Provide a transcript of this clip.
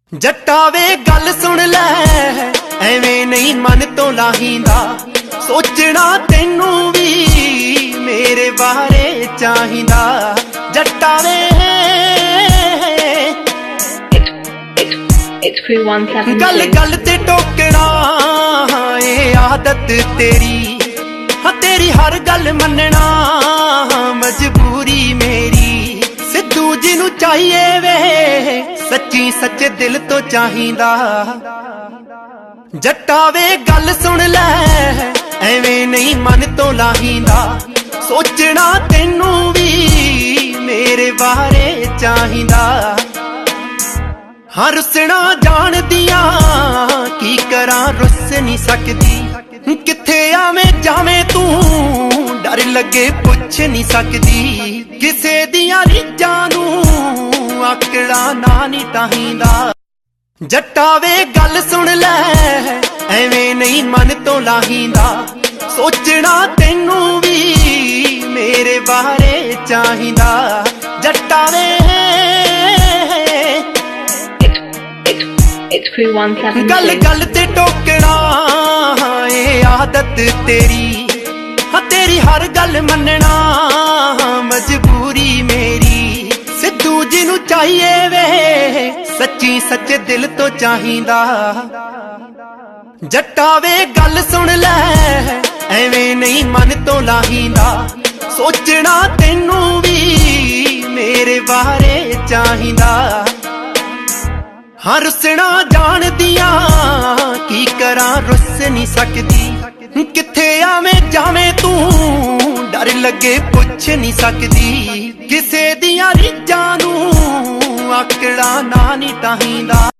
जट्टा वे गल सुन लै एवें नहीं मन तो लाहींदा सोचना तेनू भी मेरे बारे चाहिंदा जट्टा वे गल गल ते टोकना ये आदत तेरी हाँ तेरी हर गल मनना मजबूरी मेरी सिद्धू जिनू चाहिए वे सच्ची सच्चे दिल तो चाहिंदा जट्टा वे गल सुन लै एवें नहीं मन तो लाहींदा सोचना तेनू भी मेरे बारे चाहिंदा हाँ रुसना जान दिया की करा रुस नहीं सकदी किथे आवें जावें तू डर लगे पुछ नहीं सकदी किसे दिया रीझां नू आकड़ा ना नहीं ताहींदा जट्टा वे गल सुन लै एवें नहीं मन तो लाहींदा सोचना तेनू भी मेरे बारे चाहिंदा जट्टा वे गल गल ते टोकना ये आदत तेरी हाँ तेरी हर गल मनना मजबूरी मेरी सिद्धू जिनू चाहिए वे सच्ची सच्चे दिल तो चाहिंदा जट्टा वे गल सुन लै एवें नहीं मन तो लाहींदा सोचना तेनू भी मेरे बारे चाहिंदा हाँ रुसना जान दिया की करा रुस नहीं सकदी किथे आवें जावें तू डर लगे पुछ नहीं सकदी किसे दिया रीझां नू आकड़ा ना नहीं ताहींदा।